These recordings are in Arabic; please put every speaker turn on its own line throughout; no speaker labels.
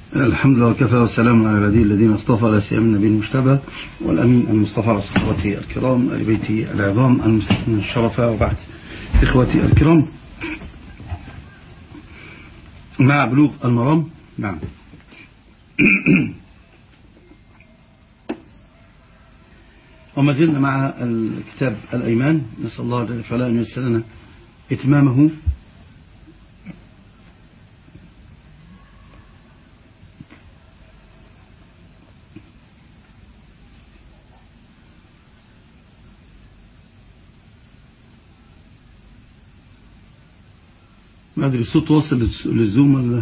الحمد لله وكفى والسلام على عباده الذين اصطفى لا سيما النبي المجتبى والأمين المصطفى على صحابته الكرام آل بيته العظام المسلمين الشرفاء. وبعد إخوتي الكرام، مع بلوغ المرام. نعم. وما زلنا مع الكتاب الأيمان، نسأل الله جل وعلا أن ييسر لنا إتمامه. ما أدري الصوت واصل للزوم ولا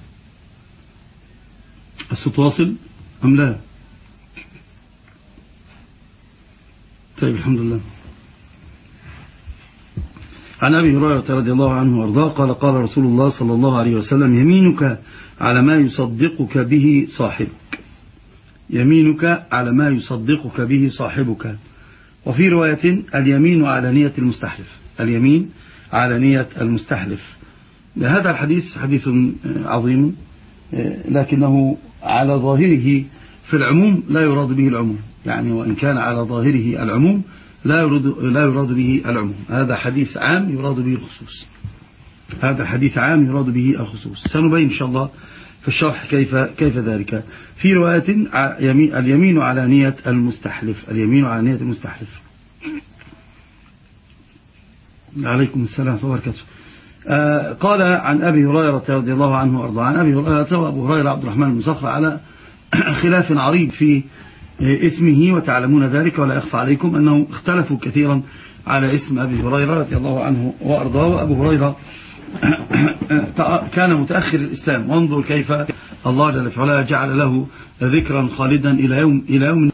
الصوت واصل أم لا؟ طيب الحمد لله. عن أبي هريرة رضي الله عنه وارضاه قال قال رسول الله صلى الله عليه وسلم: يمينك على ما يصدقك به صاحبك. يمينك على ما يصدقك به صاحبك. وفي رواية: اليمين على نية المستحلف. اليمين على نية المستحلف. هذا الحديث حديث عظيم، لكنه على ظاهره في العموم لا يراد به العموم، يعني وإن كان على ظاهره العموم لا يراد به العموم. هذا حديث عام يراد به الخصوص. هذا حديث عام يراد به الخصوص. سنبين إن شاء الله في الشرح كيف ذلك. في رواية: اليمين على نية المستحلف. اليمين على نية المستحلف. عليكم السلام وبركاته. قال عن أبي هريرة رضي الله عنه وأرضاه. عن أبي هريرة، وأبو هريرة عبد الرحمن المصفى على خلاف عريض في اسمه، وتعلمون ذلك ولا يخفى عليكم أنه اختلفوا كثيرا على اسم أبي هريرة رضي الله عنه وأرضاه. وأبو هريرة كان متأخر الإسلام، وانظر كيف الله جل وعلا جعل له ذكرا خالدا إلى يوم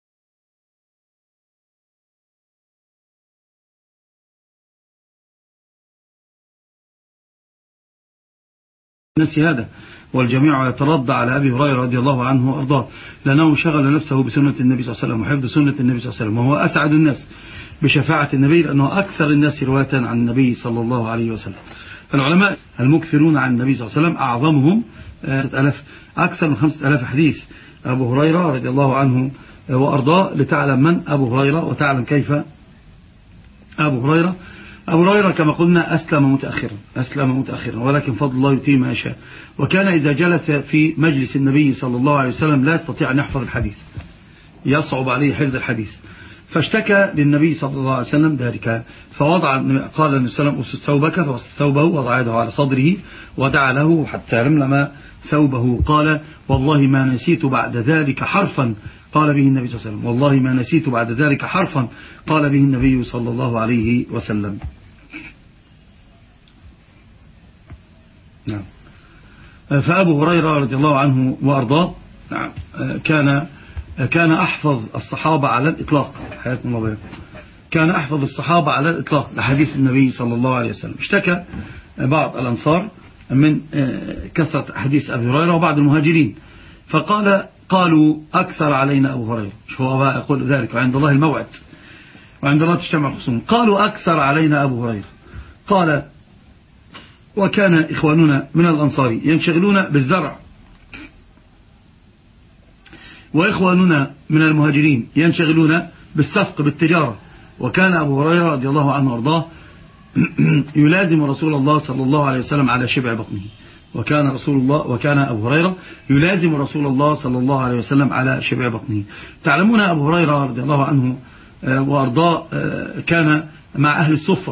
الناس هذا. والجميع يترضى على أبي هريرة رضي الله عنه وأرضاه، لأنه شغل نفسه بسنة النبي صلى الله عليه وسلم وحفظ سنة النبي صلى الله عليه وسلم، وهو أسعد الناس بشفاعة النبي، لأنه أكثر الناس رواية عن النبي صلى الله عليه وسلم. العلماء المكثرون عن النبي صلى الله عليه وسلم أعظمهم أكثر من 5000 حديث أبو هريرة رضي الله عنه وأرضاه، لتعلم من أبو هريرة وتعلم كيف أبو هريرة. أبو هريرة كما قلنا أسلم متأخرا، ولكن فضل الله يؤتيه ما يشاء. وكان إذا جلس في مجلس النبي صلى الله عليه وسلم لا يستطيع أن يحفظ الحديث، يصعب عليه حفظ الحديث، فاشتكى للنبي صلى الله عليه وسلم ذلك، فوضع قال النبي صلى الله عليه وسلم: أسد ثوبك، فوسد ثوبه وضع يده على صدره ودعا له حتى لملم ثوبه. قال: والله ما نسيت بعد ذلك حرفا قال به النبي صلى الله عليه وسلم. والله ما نسيت بعد ذلك حرفا قال به النبي صلى الله عليه وسلم. نعم. فأبو هريرة رضي الله عنه وأرضاه نعم كان أحفظ الصحابة على الإطلاق. حياكم الله بيكم. كان أحفظ الصحابة على الإطلاق لحديث النبي صلى الله عليه وسلم. اشتكى بعض الأنصار من كثرة حديث أبي هريرة، وبعض المهاجرين قالوا أكثر علينا أبو هريرة. هو يقول ذلك وعند الله الموعد، وعند الله تجتمع الخصوم. قالوا أكثر علينا أبو هريرة. قال: وكان إخواننا من الأنصار ينشغلون بالزرع، وإخواننا من المهاجرين ينشغلون بالسفق بالتجارة. وكان أبو هريرة رضي الله عنه وارضاه يلازم رسول الله صلى الله عليه وسلم على شبع بطنه. وكان أبو هريرة يلازم رسول الله صلى الله عليه وسلم على شبع بطنه. تعلمون أبو هريرة رضي الله عنه وارضاه كان مع أهل الصفة،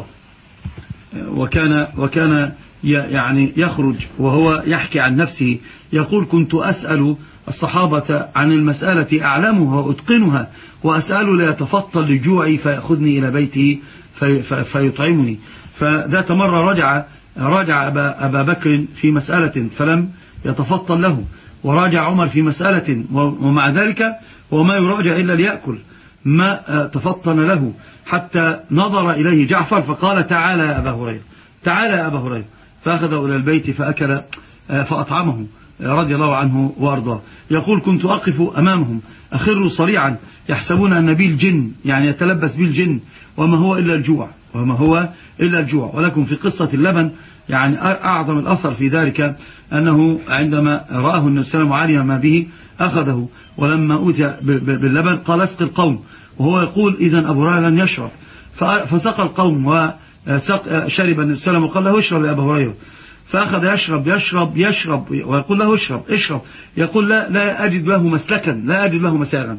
وكان يعني يخرج وهو يحكي عن نفسه، يقول: كنت أسأل الصحابة عن المسألة أعلمها وأتقنها، وأسأل ليتفطل لجوعي فيأخذني إلى بيته فيطعمني. فذات مرة راجع أبا بكر في مسألة فلم يتفطل له، وراجع عمر في مسألة، ومع ذلك وما يراجع إلا ليأكل، ما تفطن له، حتى نظر إليه جعفر فقال: تعالى يا أبا هريرة، تعالى يا أبا هريرة، فأخذه إلى البيت فأكل فأطعمه رضي الله عنه وأرضاه. يقول: كنت أقف أمامهم أخر صريعا يحسبون أن بي الجن، يعني يتلبس بي الجن، وما هو إلا الجوع، وما هو إلا الجوع. ولكم في قصة اللبن يعني أعظم الأثر في ذلك أنه عندما رآه النبي صلى الله عليه وسلم وعلم ما به أخذه، ولما أوتي باللبن قال اسق القوم، وهو يقول إذن أبو هريرة لن يشرب، فسقى القوم وشرب النبي صلى الله عليه وسلم وقال له اشرب يا أبو هريرة، فأخذ يشرب ويقول له اشرب، يقول لا أجد له مسلكا، لا أجد له مساغا.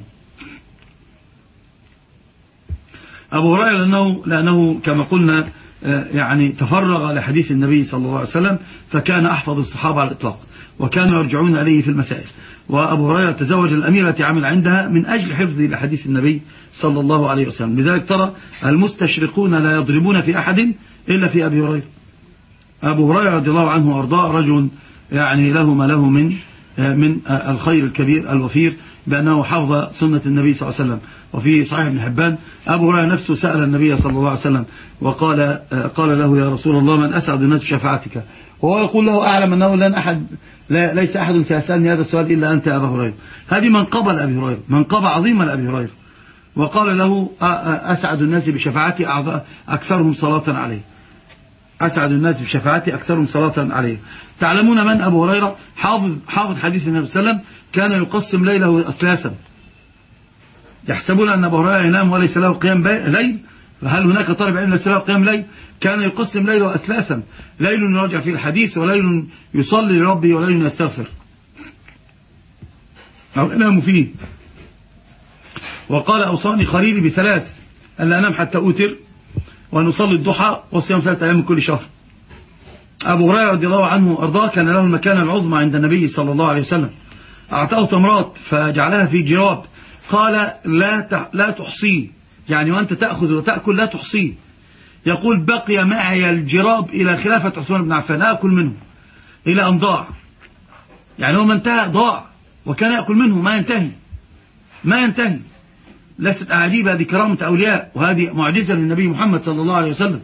أبو هريرة لأنه كما قلنا يعني تفرغ لحديث النبي صلى الله عليه وسلم، فكان أحفظ الصحابة على الإطلاق، وكانوا يرجعون إليه في المسائل. وأبو هريرة تزوج الأميرة التي عمل عندها من أجل حفظه لحديث النبي صلى الله عليه وسلم. لذلك ترى المستشرقون لا يضربون في أحد إلا في أبي هريرة. أبو هريرة رضي الله عنه وأرضاه رجل يعني له ما له من الخير الكبير الوفير، بأنه حفظ سنة النبي صلى الله عليه وسلم. وفي صحيح ابن حبان أبو هريرة نفسه سأل النبي صلى الله عليه وسلم وقال له يا رسول الله من أسعد الناس بشفاعتك، وهو يقول له أعلم أنه ليس أحد سيسألني هذا السؤال إلا أنت يا أبا هريرة. هذه منقبة لأبي هريرة، منقبة عظيمة لأبي هريرة. وقال له أسعد الناس بشفاعتي أكثرهم صلاة عليه، أسعد الناس بشفاعتي أكثرهم صلاة عليه. تعلمون من أبو هريرة؟ حافظ حديث النبي صلى الله عليه وسلم، كان يقسم ليله أثلاثا. يحسبون أن أبو هريرة ينام وليس له قيام ليل، فهل هناك طالب علم ليس له قيام ليل؟ كان يقسم ليله أثلاثا، ليل يراجع فيه الحديث، وليل يصلي لربه، وليل يستغفر أو ينام فيه. وقال أوصاني خليلي بثلاث، ألا أنام حتى أوتر، ونصلي الضحى، والصيام 3 أيام من كل شهر. أبو هريرة رضي الله عنه وأرضاه كان له المكانة العظمى عند النبي صلى الله عليه وسلم. أعطاه تمرات فجعلها في جراب، قال لا تحصيه، يعني وأنت تأخذ وتأكل لا تحصيه. يقول بقي معي الجراب إلى خلافة عثمان بن عفان، أكل منه إلى أن ضاع، يعني هو ما انتهى ضاع، وكان يأكل منه ما ينتهي. ليست أعجيب، هذه كرامة أولياء، وهذه معجزة للنبي محمد صلى الله عليه وسلم.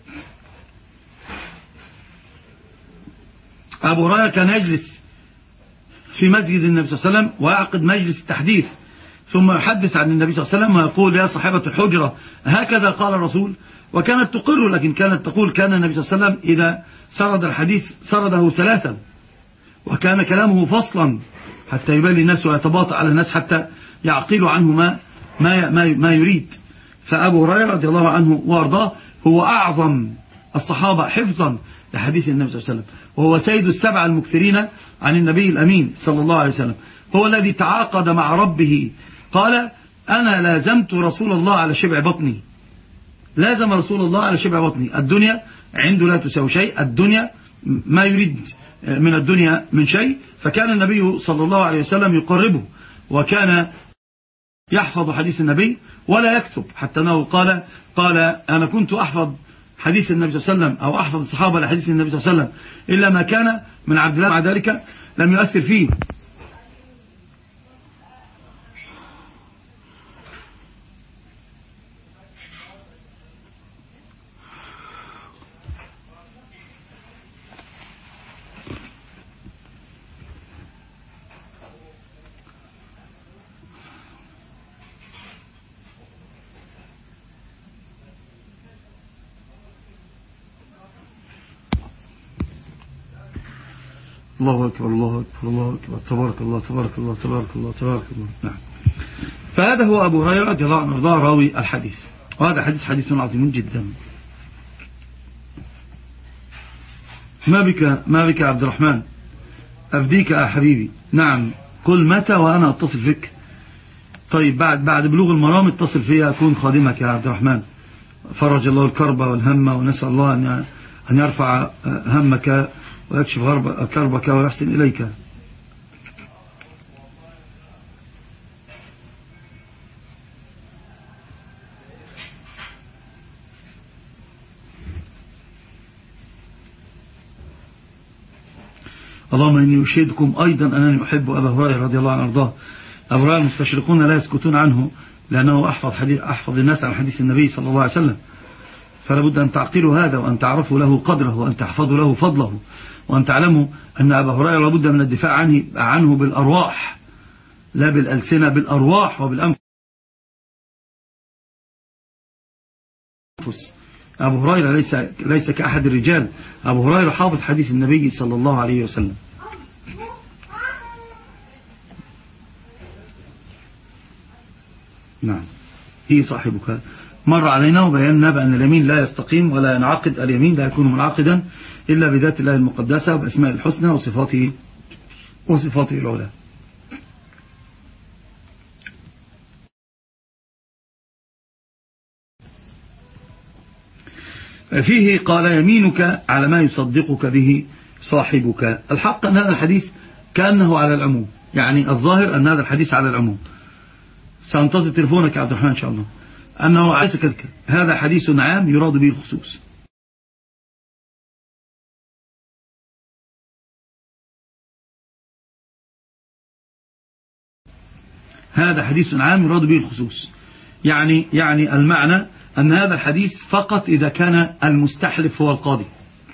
أبو هريرة كان يجلس في مسجد النبي صلى الله عليه وسلم ويعقد مجلس التحديث، ثم يحدث عن النبي صلى الله عليه وسلم ويقول يا صاحبة الحجرة هكذا قال الرسول. وكانت تقر، لكن كانت تقول كان النبي صلى الله عليه وسلم إذا سرد الحديث سرده 3، وكان كلامه فصلا حتى يبالي الناس ويتباطأ على الناس حتى يعقلوا عنه ما يريد. فأبو هريرة رضي الله عنه وارضاه هو أعظم الصحابة حفظا لحديث النبي صلى الله عليه وسلم، وهو سيد السبع المكثرين عن النبي الأمين صلى الله عليه وسلم. هو الذي تعاقد مع ربه، قال أنا لازمت رسول الله على شبع بطني، لازم رسول الله على شبع بطني. الدنيا عنده لا تساوي شيء، الدنيا ما يريد من الدنيا من شيء. فكان النبي صلى الله عليه وسلم يقربه، وكان يحفظ حديث النبي ولا يكتب، حتى أنه قال أنا كنت أحفظ حديث النبي صلى الله عليه وسلم، أو أحفظ الصحابة لحديث النبي صلى الله عليه وسلم، إلا ما كان من عبد الله، مع ذلك لم يؤثر فيه. الله أكبر الله أكبر الله أكبر، تبارك الله تبارك الله تبارك الله تبارك الله. نعم. فهذا هو أبو هريرة رضي الله عنه راوي الحديث، وهذا حديث عظيم جدا. ما بك عبد الرحمن، أفديك يا حبيبي. نعم، قل متى وأنا أتصل فيك. طيب بعد بلوغ المرام اتصل فيها، أكون خادمك يا عبد الرحمن. فرج الله الكرب والهم، ونسأل الله أن يرفع همك ويكشف كربك ويحسن إليك. اللهم إني أشهدكم أيضا أنني أحب أبا هريرة رضي الله عنه وارضاه. أبو هريرة المستشرقون لا يسكتون عنه، لأنه أحفظ الناس عن حديث النبي صلى الله عليه وسلم. فلا بد أن تعقلوا هذا، وأن تعرفوا له قدره، وأن تحفظوا له فضله، وأن تعلموا أن أبا هريرة لا بد من الدفاع عنه بالأرواح، لا بالألسنة، بالأرواح وبالأنفس. أبو هريرة ليس كأحد الرجال. أبو هريرة حافظ حديث النبي صلى الله عليه وسلم. نعم. هي صاحبك مر علينا وبينا بأن اليمين لا يستقيم ولا ينعقد. اليمين لا يكون منعقدا إلا بذات الله المقدسة وبأسماء الحسنى وصفاته العلى. فيه قال يمينك على ما يصدقك به صاحبك. الحق أن هذا الحديث كأنه على العموم، يعني الظاهر أن هذا الحديث على العموم. سأنتظر تلفونك يا عبد الرحمن إن شاء الله. أنه هذا حديث عام يراد به الخصوص. هذا حديث عام يراد به الخصوص، يعني المعنى أن هذا الحديث فقط إذا كان المستحلف هو القاضي.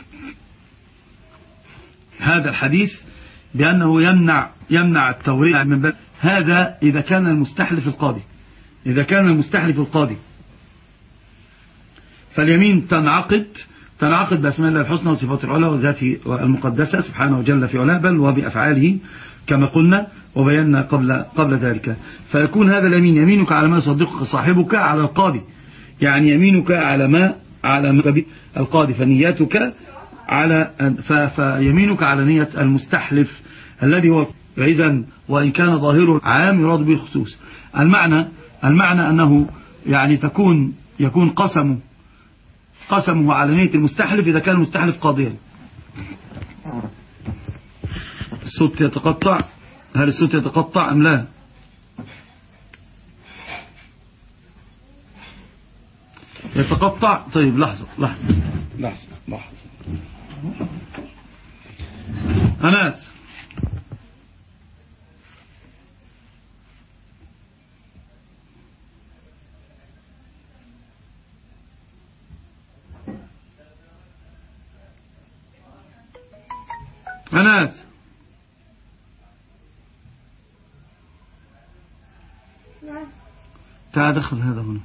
هذا الحديث بأنه يمنع التوريع من باب هذا إذا كان المستحلف القاضي. إذا كان المستحلف القاضي فاليمين تنعقد بأسماء الله الحسنى وصفاته العلى وذاته المقدسة سبحانه وجل في علاه، بل وبأفعاله كما قلنا وبينا قبل ذلك. فيكون هذا اليمين يمينك على ما يصدقك صاحبك على القاضي، يعني يمينك على ما القاضي، فنيتك فيمينك على نية المستحلف الذي هو. فإذا وإن كان ظاهره عام يراد به الخصوص. المعنى أنه يعني يكون قسمه على نية المستحلف إذا كان المستحلف قاضيا. الصوت يتقطع. هل الصوت يتقطع أم لا؟ يتقطع. طيب لحظة. أناس تعال دخل هذا هنا.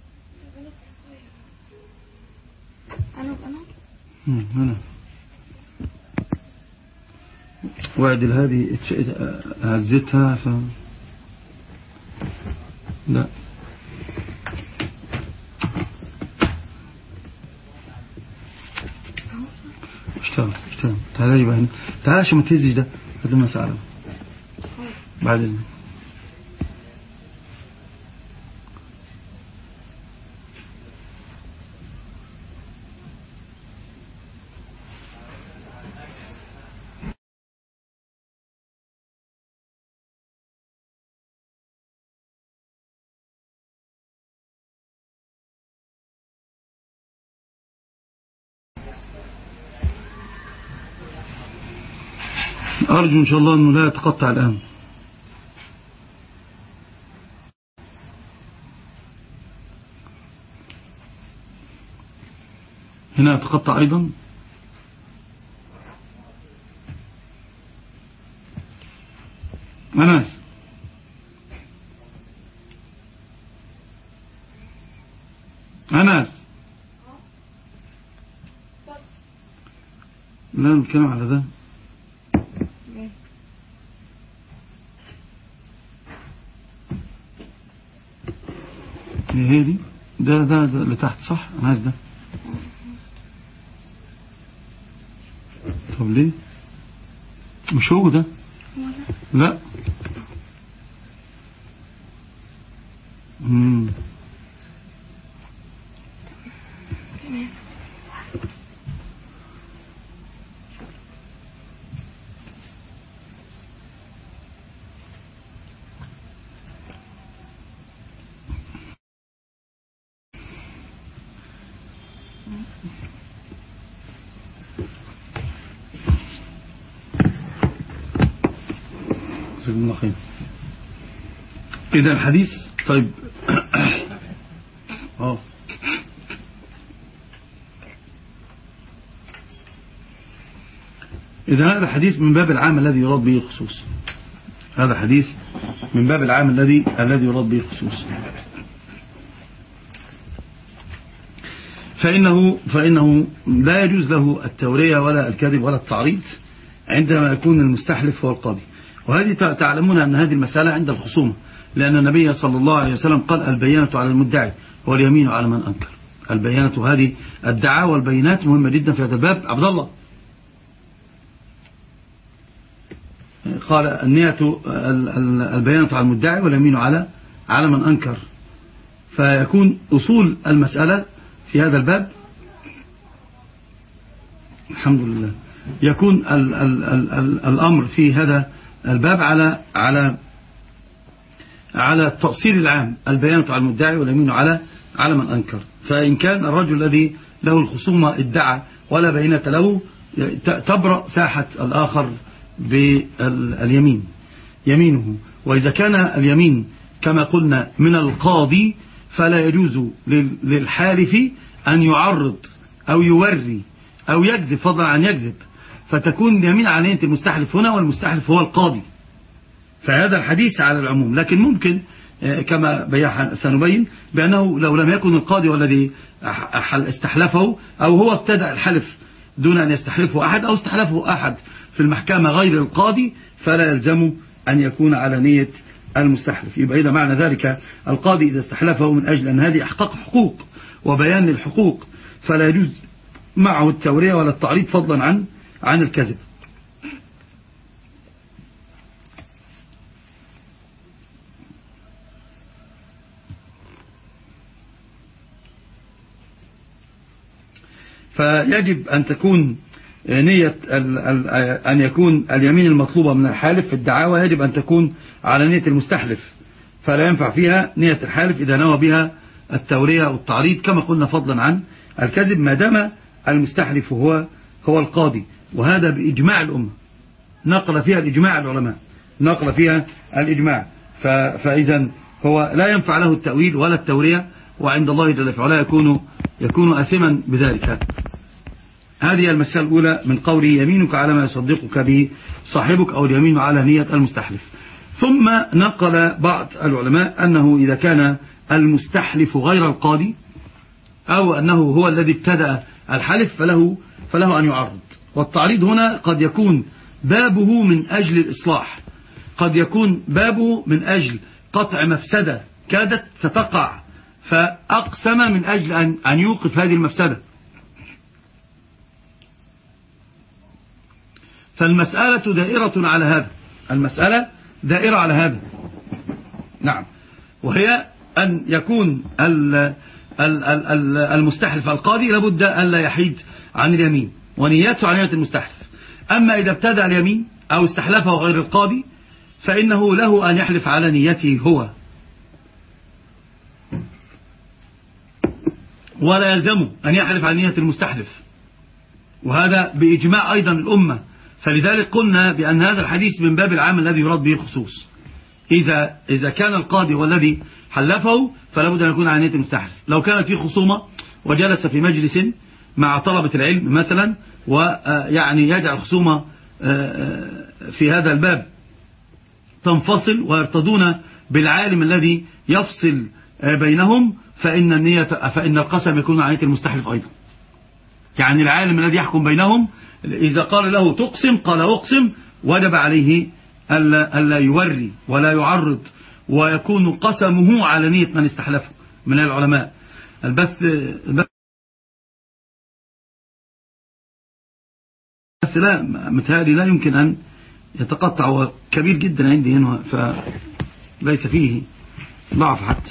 هنا وعدل هذه هزتها لا اشتغل. تعال يبقى هنا. تعال عشان ما تهزش ده. هات لما سأله بعد اذنك. أرجو إن شاء الله أنه لا يتقطع الآن. هنا يتقطع أيضا. أناس لا نتكلم على ده. هي دي ده اللي تحت صح. أنا عايز ده. طب ليه مش هو ده؟ لا إذا الحديث طيب إذا هذا حديث من باب العام الذي يراد به الخصوص. هذا حديث من باب العام الذي يراد به الخصوص. فإنه لا يجوز له التورية ولا الكذب ولا التعريض عندما يكون المستحلف هو القاضي. وهذه تعلمون أن هذه المسألة عند الخصومة، لأن النبي صلى الله عليه وسلم قال البينة على المدعي واليمين على من أنكر. البينة، هذه الدعاوى والبينات مهمة جدا في هذا الباب. عبد الله قال النية البينة على المدعي واليمين على من أنكر. فيكون أصول المسألة في هذا الباب الحمد لله يكون الأمر في هذا الباب على التأصيل العام، البيانة على المدعي واليمين على من أنكر. فإن كان الرجل الذي له الخصومة ادعى ولا بينة له تبرأ ساحة الآخر باليمين يمينه. وإذا كان اليمين كما قلنا من القاضي فلا يجوز للحالف أن يعرض أو يوري أو يكذب، فضلا عن يكذب، فتكون اليمين على نية المستحلف هنا، والمستحلف هو القاضي. فهذا الحديث على العموم، لكن ممكن كما سنبين بأنه لو لم يكن القاضي والذي استحلفه أو هو ابتدأ الحلف دون أن يستحلفه أحد أو استحلفه أحد في المحكمة غير القاضي، فلا يلزم أن يكون على نية المستحلف. يبقى إذا معنى ذلك القاضي إذا استحلفه من أجل أن هذه إحقاق حقوق وبيان للحقوق فلا يجوز معه التورية ولا التعريض، فضلا عن الكذب. فيجب أن تكون نية أن يكون اليمين المطلوبة من الحالف في الدعاوى يجب أن تكون على نية المستحلف، فلا ينفع فيها نية الحالف إذا نوى بها التورية والتعريض كما قلنا، فضلا عن الكذب، ما دام المستحلف هو القاضي. وهذا بإجماع الأمة، نقل فيها الإجماع، العلماء نقل فيها الإجماع. فإذا هو لا ينفع له التأويل ولا التورية، وعند الله جل وعلا يكون آثما بذلك. هذه المسألة الأولى من قوله يمينك على ما يصدقك به صاحبك، أو اليمين على نية المستحلف. ثم نقل بعض العلماء أنه إذا كان المستحلف غير القاضي أو أنه هو الذي ابتدأ الحلف فله أن يعرض. والتعريض هنا قد يكون بابه من أجل الإصلاح، قد يكون بابه من أجل قطع مفسدة كادت ستقع، فأقسم من أجل أن يوقف هذه المفسدة. فالمسألة دائرة على هذا، المسألة دائرة على هذا. نعم، وهي أن يكون المستحلف القاضي لابد أن لا يحيد عن اليمين ونيته عن نية المستحلف. أما إذا ابتدأ اليمين أو استحلفه غير القاضي فإنه له أن يحلف على نيته هو، ولا يلزمه أن يحلف على نية المستحلف، وهذا بإجماع أيضا الأمة. فلذلك قلنا بأن هذا الحديث من باب العام الذي يراد به الخصوص. إذا كان القاضي والذي حلفه فلا بد أن يكون على نية المستحلف. لو كانت في خصومة وجلس في مجلس مع طلبة العلم مثلا، ويعني يجعل خصومة في هذا الباب تنفصل ويرتضون بالعالم الذي يفصل بينهم، فإن القسم يكون على نية المستحلف أيضا. يعني العالم الذي يحكم بينهم إذا قال له تقسم قال أقسم، وجب عليه ألا يوري ولا يعرض، ويكون قسمه على نية من استحلفه من العلماء. البث لا متهيألي لا يمكن أن يتقطع، وكبير جدا عندي هنا فليس فيه ضعف حتى.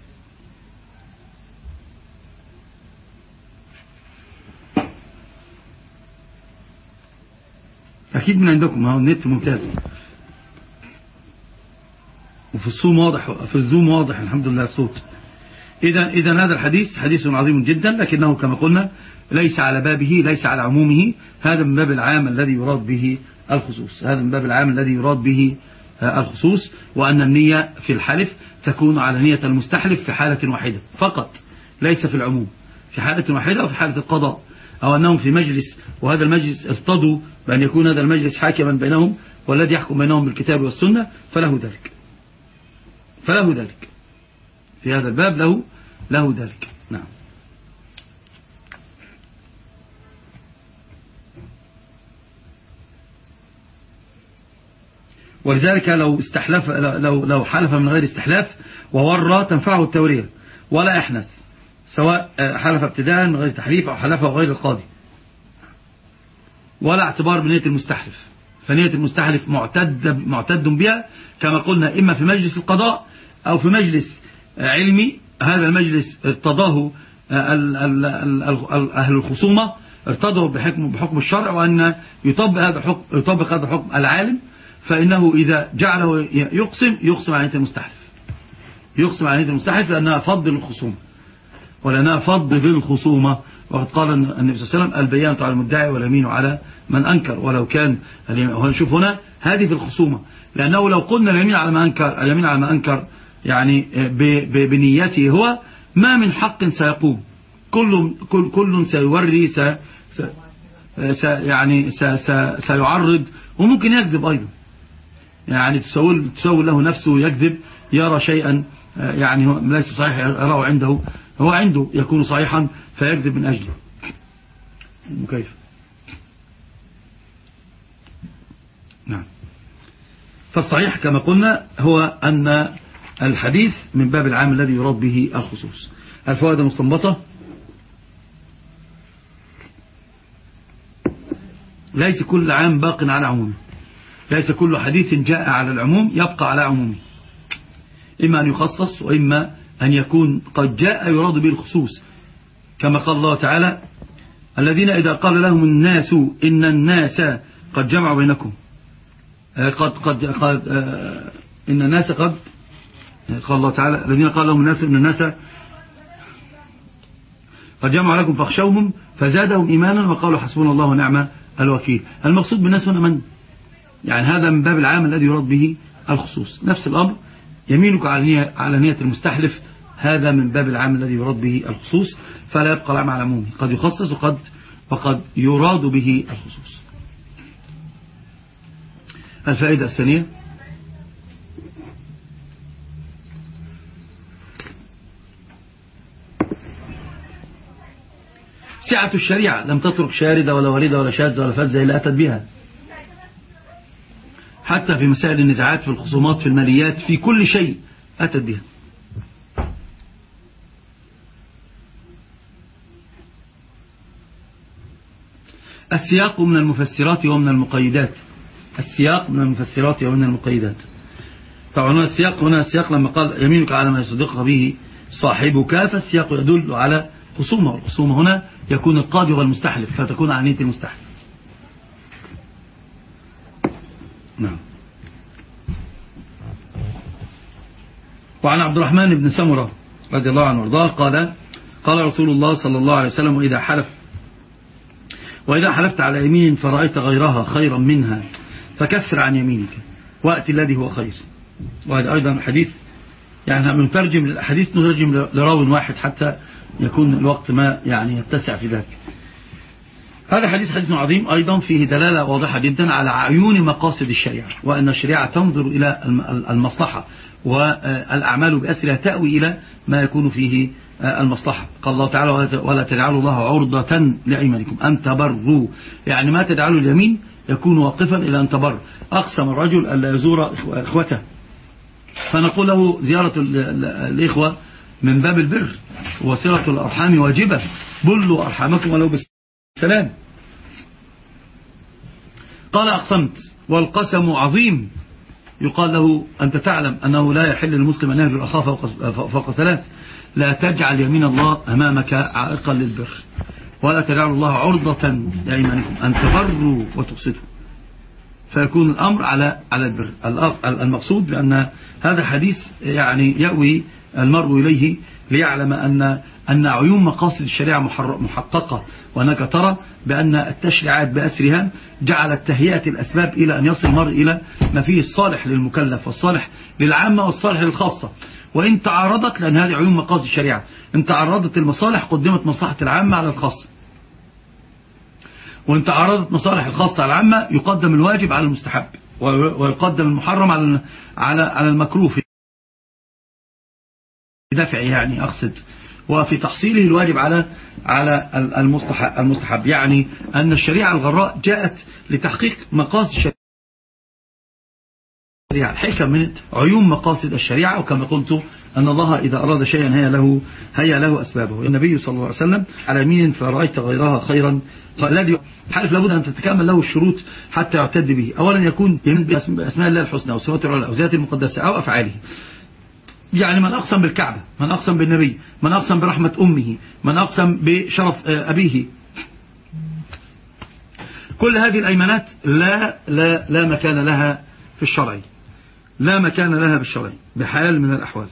أكيد من عندكم، هو النت ممتاز، وفي الصوم واضح، في الزوم واضح الحمد لله الصوت. إذا هذا الحديث حديث عظيم جدا، لكنه كما قلنا ليس على بابه، ليس على عمومه. هذا من باب العام الذي يراد به الخصوص، هذا من باب العام الذي يراد به الخصوص، وأن النية في الحلف تكون على نية المستحلف في حالة واحدة فقط، ليس في العموم، في حالة واحدة وفي حالة القضاء، أو أنهم في مجلس وهذا المجلس ارتضوا بأن يكون هذا المجلس حاكما بينهم، والذي يحكم بينهم بالكتاب والسنة فله ذلك في هذا الباب، له ذلك. نعم. ولذلك لو استحلف لو حلف من غير استحلاف وورى تنفعه التورية ولا يحنث، سواء حلف ابتداء من غير تحليف أو حلفه غير القاضي، ولا اعتبار بنية المستحلف. فنية المستحلف معتد بها كما قلنا، إما في مجلس القضاء أو في مجلس علمي. هذا المجلس ارتضاه أهل الخصومة، ارتضوا بحكم الشرع، وأن يطبق هذا الحكم العالم، فإنه إذا جعله يقسم على نية المستحلف، يقسم على نية المستحلف لأنها فض للخصومة، ولأنها فض بالخصومة. وقد قال النبي صلى الله عليه وسلم: البيان على المدعي واليمين على من أنكر. ولو كان نشوف هنا هذه في الخصومة، لأنه لو قلنا اليمين على ما أنكر يعني بنيته هو، ما من حق سيقوم، كل سيوري يعني سيعرض، وممكن يكذب أيضا، يعني تسول له نفسه يكذب، يرى شيئا يعني ليس صحيح يراه عنده، هو عنده يكون صحيحا فيكذب من أجله. كيف؟ نعم. فالصحيح كما قلنا هو أن الحديث من باب العام الذي يراد به الخصوص. الفوائد المستنبطة: ليس كل عام باق على عمومه، ليس كل حديث جاء على العموم يبقى على عمومه، إما أن يخصص وإما أن يكون قد جاء يراد به الخصوص، كما قال الله تعالى: الذين إذا قال لهم الناس إن الناس قد جمعوا بينكم إن الناس قال الله تعالى: الذين قال لهم الناس إن الناس قد جمعوا لكم فاخشوهم فزادهم إيمانا وقالوا حسبنا الله ونعم الوكيل. المقصود بالناس هنا من؟ يعني هذا من باب العام الذي يراد به الخصوص. نفس الأمر يمينك على نية المستحلف، هذا من باب العام الذي يراد به الخصوص، فلا يبقى العام على عمومه، قد يخصص وقد يراد به الخصوص. الفائدة الثانية: سعة الشريعة، لم تترك شاردة ولا واردة ولا شاذة ولا فذة إلا أتت بها، حتى في مسائل النزاعات، في الخصومات، في الماليات، في كل شيء أتت بها. السياق من المفسرات ومن المقيدات، السياق من المفسرات ومن المقيدات. طبعا السياق لما قال يمينك على ما يصدق به صاحبك، فالسياق يدل على خصومة، والخصومة هنا يكون القاضي والمستحلف، فتكون عن نية المستحلف. نعم. وعن عبد الرحمن بن سمرة رضي الله عنه وارضاه قال رسول الله صلى الله عليه وسلم: وإذا حلفت على يمين فرأيت غيرها خيرا منها فكفر عن يمينك وأتي الذي هو خير. وهذا أيضا حديث، يعني نترجم الحديث نترجم لراو واحد حتى يكون الوقت ما يعني يتسع في ذلك. هذا حديث عظيم أيضا، فيه دلالة واضحة جدا على عيون مقاصد الشريعة، وأن الشريعة تنظر إلى المصلحة، والأعمال بأسرها تأوي إلى ما يكون فيه المصلحة. قال الله تعالى: ولا تجعلوا الله عرضة لأيمانكم أن تبروا، يعني ما تجعلوا اليمين يكون واقفا إلى أن تبر. أقسم الرجل ألا يزور إخوته، فنقول له زيارة الإخوة من باب البر، وصلة الأرحام واجبة، بلوا أرحامكم ولو بالسلام. قال: أقسمت، والقسم عظيم، يقال له: أنت تعلم أنه لا يحل للمسلم أن يهجر أخاه فوق ثلاث، لا تجعل يمين الله أمامك عائقا للبر، ولا تجعل الله عرضة لأيمانكم أن تبروا وتقسطوا، فيكون الأمر على البر. المقصود بأن هذا حديث يعني يأوي المرء إليه ليعلم أن عيون مقاصد الشريعة محققة، وأنك ترى بأن التشريعات بأسرها جعلت تهيئة الأسباب إلى أن يصل المرء إلى ما فيه الصالح للمكلف والصالح للعامة والصالح للخاصة. وإن تعرضت، لأن هذه عيون مقاصد الشريعة، إن تعرضت المصالح قدمت مصلحة العامة على الخاصة، وإن تعرضت مصالح الخاصة على العامة يقدم الواجب على المستحب، ويقدم المحرم على المكروه في دفعه، يعني أقصد، وفي تحصيله الواجب على المستحب. يعني أن الشريعة الغراء جاءت لتحقيق مقاصد الشريعة. الحكم من عيون مقاصد الشريعة. وكما قلت أن الله إذا أراد شيئا هيا له أسبابه. النبي صلى الله عليه وسلم على يمين فرأيت غيرها خيرا، الذي حلف لابد أن تتكامل له الشروط حتى يعتد به. أولا يكون بأسماء الله الحسنى أو صفاته العلى أو ذاته المقدسة أو أفعاله. يعني من أقسم بالكعبة، من أقسم بالنبي، من أقسم برحمة أمه، من أقسم بشرف أبيه، كل هذه الأيمانات لا مكان لها في الشرع، لا مكان لها بالشرع بحال من الأحوال.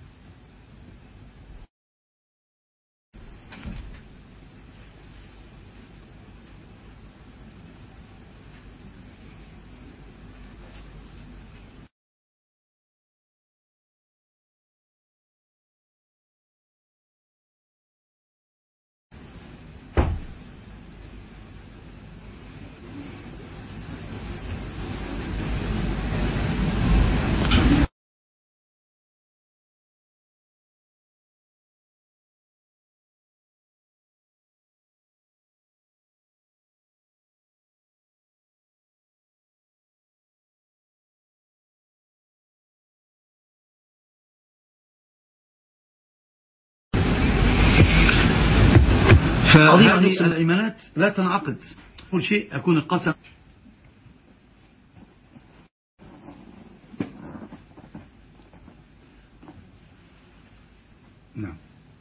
فهذه الأيمانات لا تنعقد. كل شيء يكون القسم. نعم.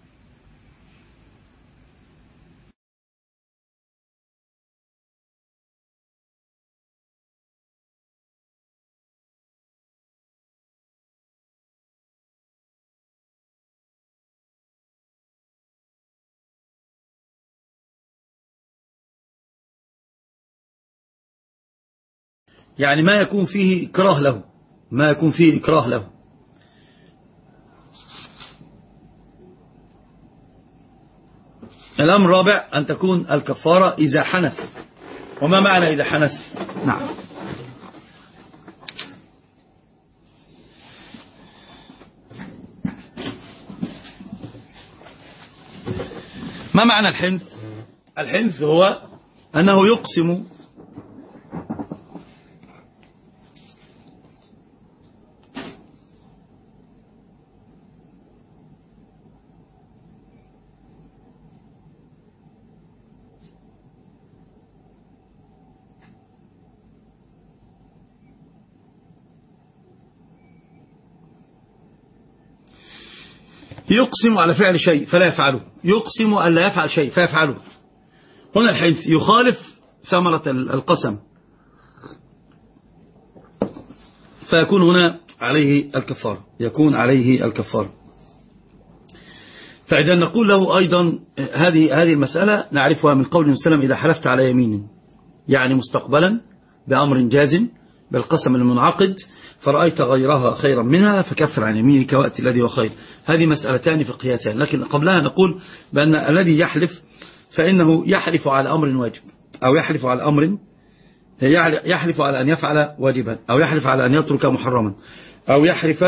يعني ما يكون فيه إكراه له، ما يكون فيه إكراه له. الأمر الرابع أن تكون الكفارة إذا حنث. وما معنى إذا حنث؟ نعم. ما معنى الحنث؟ الحنث هو أنه يقسم على فعل شيء فلا يفعله، يقسم أن لا يفعل شيء فيفعله. هنا الحنث يخالف ثمرة القسم، فيكون هنا عليه الكفارة، يكون عليه الكفارة. فإذا نقول له أيضا هذه المسألة نعرفها من قول وسلم: إذا حلفت على يمين، يعني مستقبلا بأمر جازم بالقسم المنعقد، فرأيت غيرها خيرا منها فكفر عن يمينك وأتي الذي هو خير. هذه مسألتان فقهيتان، لكن قبلها نقول بأن الذي يحلف فإنه يحلف على أمر واجب، أو يحلف على أمر، يحلف على أن يفعل واجبا، أو يحلف على أن يترك محرما، أو يحلف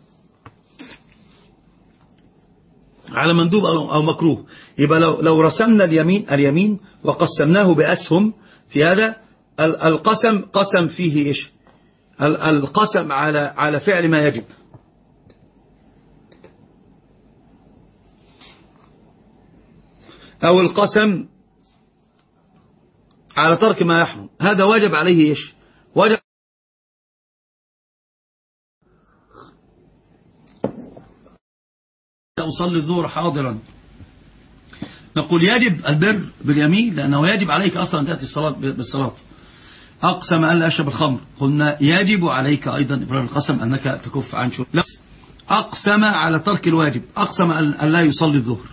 على مندوب أو مكروه. يبقى لو رسمنا اليمين وقسمناه بأسهم، في هذا القسم قسم فيه إيش؟ القسم على فعل ما يجب، أو القسم على ترك ما يحرم. هذا واجب عليه إيش؟ واجب أصلي الظهر حاضرا، نقول يجب البر باليمين لأنه يجب عليك أصلا أن تأتي الصلاة بالصلاة. أقسم أن لا أشرب الخمر، قلنا يجب عليك أيضا إبرار القسم أنك تكف عن شرب. أقسم على ترك الواجب، أقسم أن لا يصلي الظهر،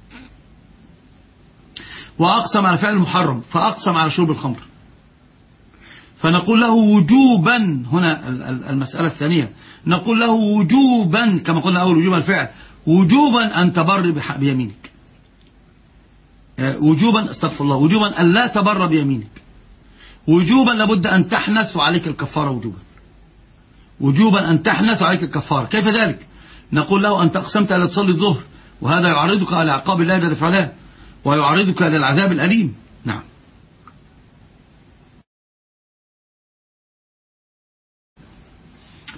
وأقسم على فعل المحرم فأقسم على شرب الخمر. فنقول له وجوبا، هنا المسألة الثانية، نقول له وجوبا كما قلنا أول وجوب الفعل، وجوبا أن تبر بيمينك، وجوبا استغفر الله، وجوبا أن لا تبر بيمينك، وجوبا لابد أن تحنث وعليك الكفارة، وجوبا أن تحنث وعليك الكفارة. كيف ذلك؟ نقول له أنت أقسمت ألا تصلي الظهر، وهذا يعرضك على عقاب الله الذي فعله، ويعرضك إلى العذاب الأليم. نعم.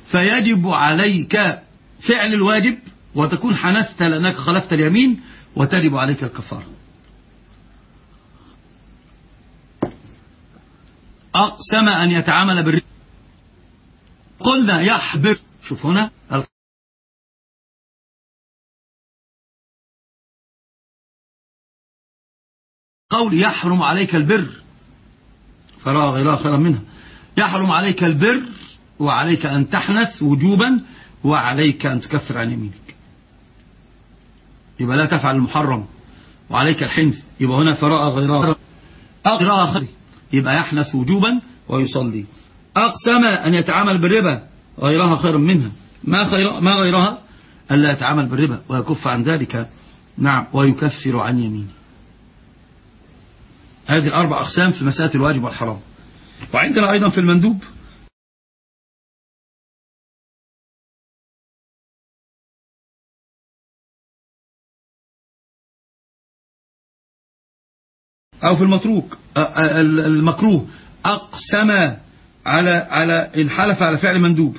فيجب عليك فعل الواجب وتكون حنست لأنك خلفت اليمين، وتجب عليك الكفارة. أقسم أن يتعامل بالربا، قلنا يحبر، شوف هنا القول يحرم عليك البر فلا غيرها خيرا منها، يحرم عليك البر وعليك أن تحنث وجوبا وعليك أن تكفر عن يمينك، يبقى لا تفعل المحرم وعليك الحنث، يبقى هنا فراء غيرها خير، يبقى يحنث وجوبا ويصلي. أقسم أن يتعامل بالربا غيرها خير منها، ما غيرها ألا يتعامل بالربا ويكف عن ذلك، نعم، ويكفر عن يمينه. هذه الأربع أقسام في مسألة الواجب والحرام. وعندنا أيضا في المندوب أو في المتروك المكروه، أقسم على إن حلف على فعل مندوب،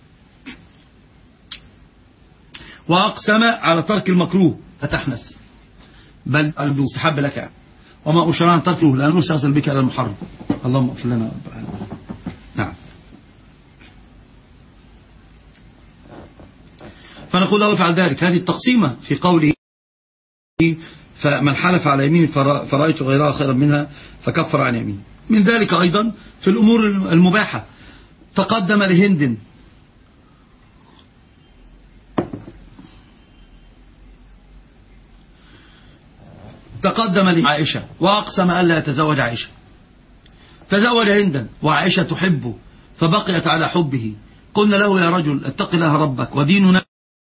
وأقسم على ترك المكروه فتحنث، بل المستحب لك وما أشرع عن تركه لأنه سيصل بك إلى المحرم. اللهم اغفر لنا رب العالمين. نعم. فنقول له افعل ذلك. هذه التقسيمة في قوله فمن حلف على يمين فرأيت غيرها خيرا منها فكفر عن يمين. من ذلك أيضا في الأمور المباحة، تقدم لهند تقدم لعائشة وأقسم ألا يتزوج عائشة، تزوج هندا وعائشة تحبه فبقيت على حبه، قلنا له يا رجل اتق الله ربك وديننا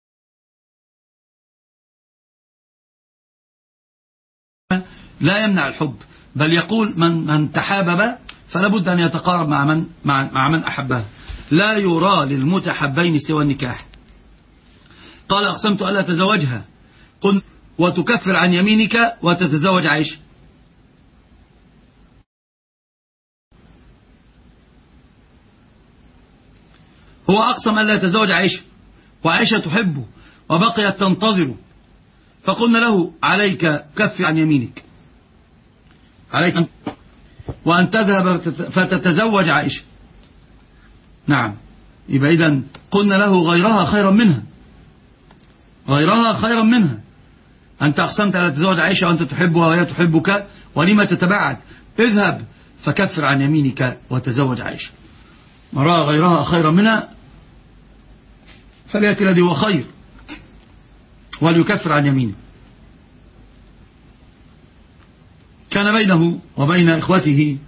لا يمنع الحب، بل يقول من تحابب فلا بد أن يتقارب مع من أحبه، لا يرى للمتحبين سوى النكاح. قال أقسمت ألا تزوجها، قل وتكفر عن يمينك وتتزوج عائشة. هو أقسم ألا يتزوج عائشة وعائشة تحبه وبقيت تنتظره، فقلنا له عليك كفر عن يمينك، عليك وأن تذهب فتتزوج عائشة. نعم، يبقى إذن قلنا له غيرها خيرا منها، غيرها خيرا منها. أنت أقسمت ألا تتزوج عائشة وأنت تحبها وهي تحبك، ولما تتبعد؟ اذهب فكفر عن يمينك وتزوج عائشة. من رأى غيرها خيرا منها فليأتي الذي هو خير وليكفر عن يمينه. كان بينه وبين إخوته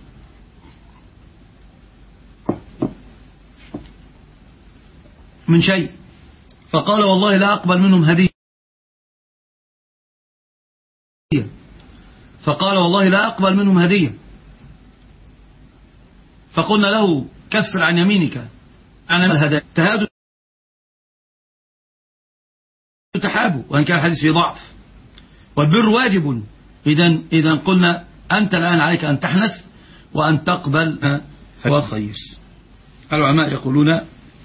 من شيء، فقال والله لا أقبل منهم هدية، فقال والله لا أقبل منهم هدية، فقلنا له كفر عن يمينك. أنا الهدايا تهادوا تحابوا، وإن كان الحديث فيه ضعف، والبر واجب. إذن قلنا أنت الآن عليك أن تحنث وأن تقبل خير. العلماء يقولون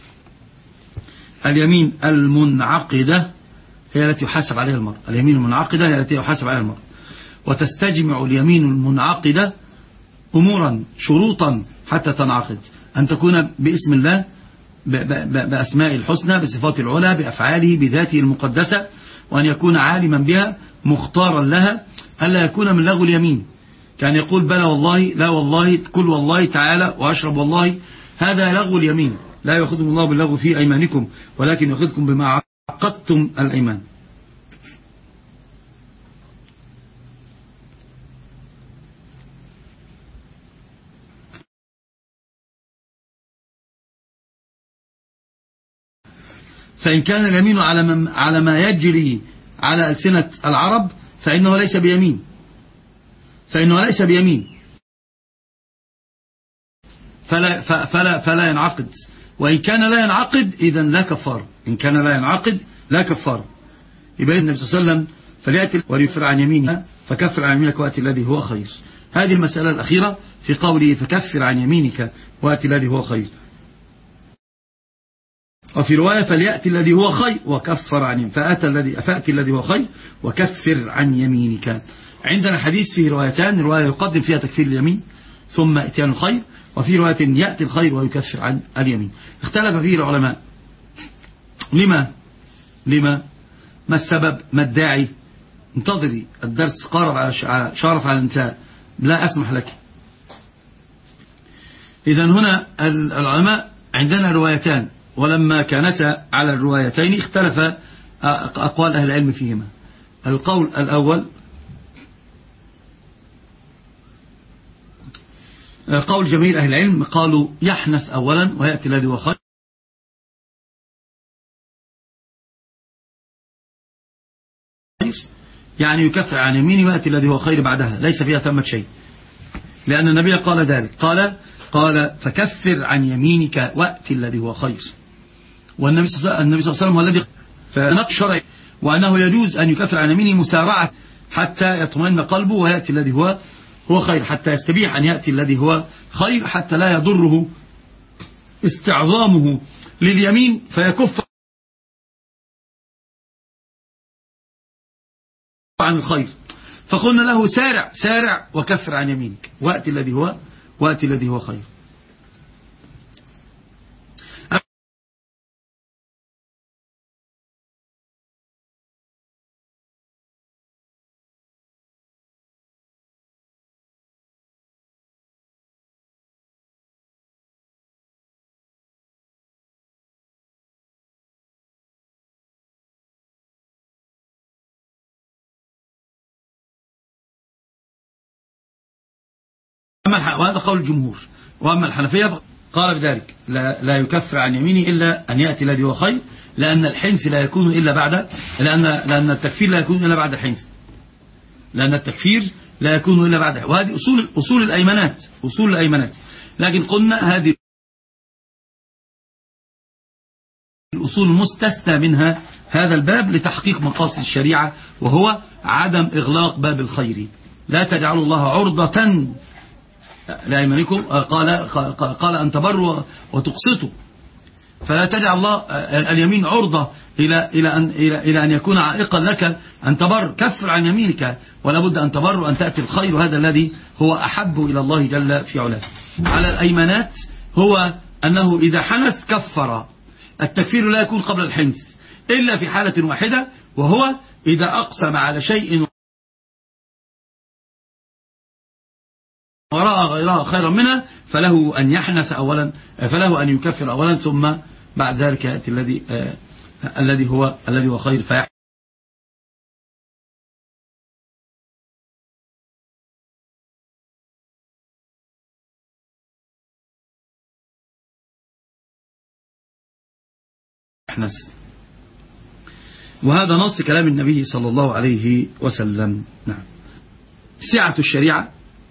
اليمين المنعقدة هي التي يحاسب عليها المرء، اليمين المنعقدة هي التي يحاسب عليها المرء، وتستجمع اليمين المنعقدة أمورا شروطا حتى تنعقد، أن تكون باسم الله، بأسماء الحسنى، بصفات العلى، بأفعاله، بذاته المقدسة، وأن يكون عالما بها مختارا لها، ألا يكون من لغو اليمين، كان يقول بلى والله، لا والله، كل والله تعالى، وأشرب والله، هذا لغو اليمين، لا يأخذكم الله باللغو في أيمانكم ولكن يأخذكم بما عقدتم الأيمان. فإن كان اليمين على ما يجري على ألسنة العرب فإنه ليس بيمين، فلا ينعقد، وإن كان لا ينعقد إذن لا كفارة، إن كان لا ينعقد لا كفارة. يبقى النبي صلى الله عليه وسلم فليأتي وليفر عن يمينه فكفر عن يمينك وأتي الذي هو خير. هذه المسألة الأخيرة في قوله فكفر عن يمينك وأتي الذي هو خير. وفي رواية فليأتي الذي هو خير وكفر عن يمين، فأتي الذي هو خير وكفر عن يمينك. عندنا حديث فيه روايتان، رواية يقدم فيها تكفير اليمين ثم اتيان الخير، وفي رواية يأتي الخير ويكفر عن اليمين. اختلف فيه العلماء لما ما السبب، ما الداعي؟ انتظري، الدرس قارب على شارف على الانتهاء، لا أسمح لك. إذن هنا العلماء عندنا روايتان، ولما كانتا على الروايتين اختلف أقوال أهل العلم فيهما. القول الأول قول جميع أهل العلم، قالوا يحنث أولا ويأتي الذي هو خير، يعني يكفر عن يمينه ويأتي الذي هو خير بعدها، ليس فيها ثمة شيء، لأن النبي قال ذلك، قال فكفر عن يمينك وأتي الذي هو خير. والنبي صلى الله عليه وسلم هو الذي فنقشر وأنه يجوز أن يكفر عن يمينه مسارعة حتى يطمئن قلبه ويأتي الذي هو خير، حتى يستبيح أن يأتي الذي هو خير، حتى لا يضره استعظامه لليمين فيكف عن الخير. فقلنا له سارع وكفر عن يمينك وأتي الذي هو خير. وهذا قول الجمهور. وأما الحنفية قال بذلك لا يكفر عن يمينه إلا أن يأتي الذي هو خير، لأن الحنث لا يكون إلا بعد، لأن التكفير لا يكون إلا بعد الحنث، لأن التكفير لا يكون إلا بعد. وهذه أصول الأيمانات. لكن قلنا هذه الأصول مستثنى منها هذا الباب لتحقيق مقاصد الشريعة، وهو عدم إغلاق باب الخير. لا تجعلوا الله عرضة لأيمانكم، قال أن تبروا وتقسطوا، فلا تجعل الله اليمين عرضة إلى أن يكون عائقا لك أن تبر. كفر عن يمينك ولا بد أن تبر وأن تأتي الخير، وهذا الذي هو أحب إلى الله جل في علاه. على الأيمانات هو أنه إذا حنث كفر. التكفير لا يكون قبل الحنث إلا في حالة واحدة، وهو إذا أقسم على شيء ورأى غيرها خيرا منها فله أن يحنث أولا، فله أن يكفر أولا، ثم بعد ذلك يأتي الذي هو خير فيحنث. وهذا نص كلام النبي صلى الله عليه وسلم. نعم. سعة الشريعة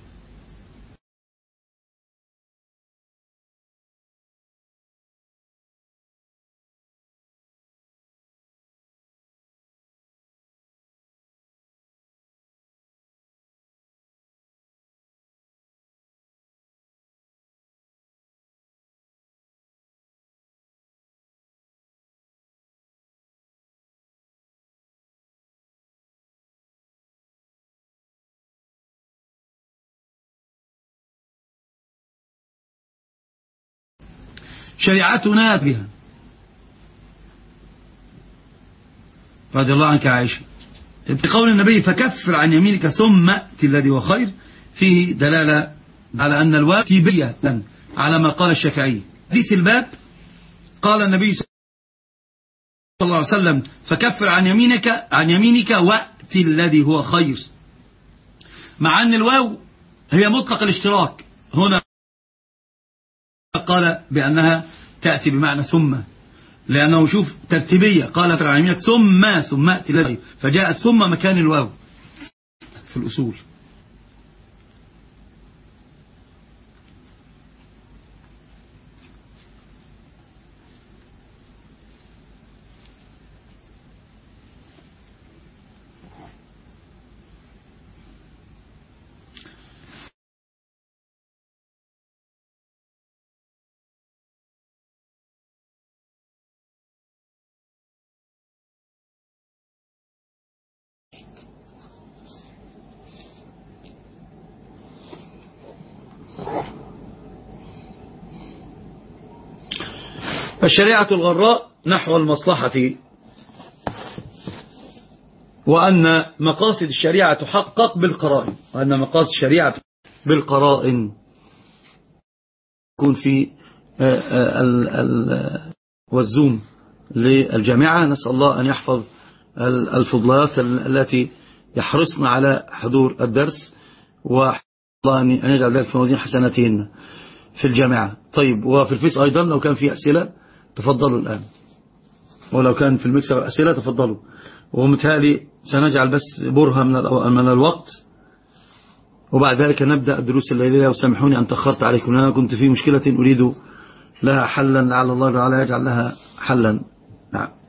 شريعتنا بها رضي الله عنك عائشة. في قول النبي فكفر عن يمينك ثم أتي الذي هو خير فيه دلالة على أن الواو تيبية على ما قال الشافعي. حديث الباب قال النبي صلى الله عليه وسلم فكفر عن يمينك وأتي الذي هو خير، مع أن الواو هي مطلق الاشتراك. هنا قال بأنها تأتي بمعنى ثم، لأنه شوف ترتيبية، قال في العالمية ثم أتي الذي، فجاءت ثم مكان الواو في الأصول. الشريعة الغراء نحو المصلحة، وأن مقاصد الشريعة تحقق بالقرائن، وأن مقاصد الشريعة بالقرائن يكون في والزوم للجامعة. نسأل الله أن يحفظ الفضلات التي يحرصن على حضور الدرس، والله أن يجعل ذلك في موازين حسناتهن في الجامعة. طيب، وفي الفيس أيضا لو كان في أسئلة تفضلوا الآن، ولو كان في المكسر أسئلة تفضلوا. ومتهيألي سنجعل بس برهة من الوقت، وبعد ذلك نبدأ الدروس الليلية. وسامحوني أن تأخرت عليكم، أنا كنت في مشكلة أريد لها حلا، لعل الله تعالى يجعل لها حلا. نعم.